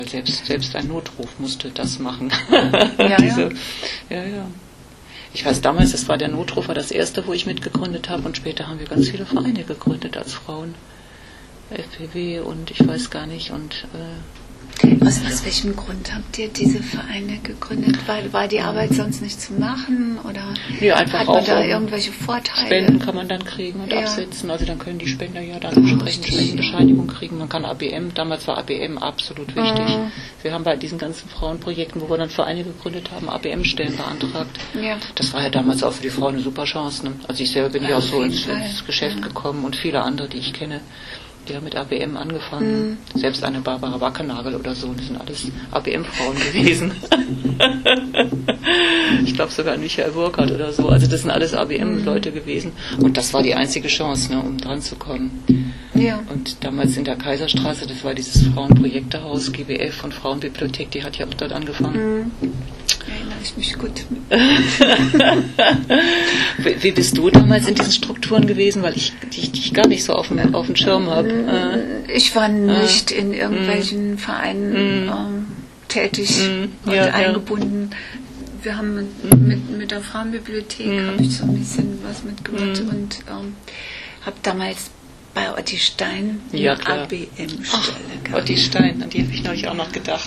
Selbst ein Notruf musste das machen. Ja, Ja. Ich weiß damals, das war der Notruf, war das erste, wo ich mitgegründet habe, und später haben wir ganz viele Vereine gegründet als Frauen. FPW und ich weiß gar nicht, und aus welchem Grund habt ihr diese Vereine gegründet? War die Arbeit sonst nicht zu machen, oder ja, einfach hat man auch da irgendwelche Vorteile? Spenden kann man dann kriegen und absetzen, also dann können die Spender ja dann entsprechend Spendenbescheinigung kriegen. Man kann ABM, damals war ABM absolut wichtig. Wir haben bei diesen ganzen Frauenprojekten, wo wir dann Vereine gegründet haben, ABM-Stellen beantragt. Ja. Das war ja damals auch für die Frauen eine super Chance. Ne? Also ich selber bin ja auch so ins Geschäft gekommen, und viele andere, die ich kenne, die haben mit ABM angefangen. Selbst eine Barbara Wackenagel oder so, die sind alles ABM-Frauen gewesen. Ich glaube sogar Michael Burkhardt oder so. Also das sind alles ABM-Leute gewesen. Und das war die einzige Chance, ne, um dran zu kommen. Ja. Und damals in der Kaiserstraße, das war dieses Frauenprojektehaus, GBF und Frauenbibliothek, die hat ja auch dort angefangen. Erinnere ich mich gut. Wie bist du damals in diesen Strukturen gewesen? Weil ich dich gar nicht so auf dem Schirm habe. Ich war nicht in irgendwelchen Vereinen tätig und eingebunden. Wir haben mit der Frauenbibliothek habe ich so ein bisschen was mitgemacht und habe damals bei Otti Stein eine ABM-Stelle gehabt. Otti Stein, an die habe ich neulich auch noch gedacht.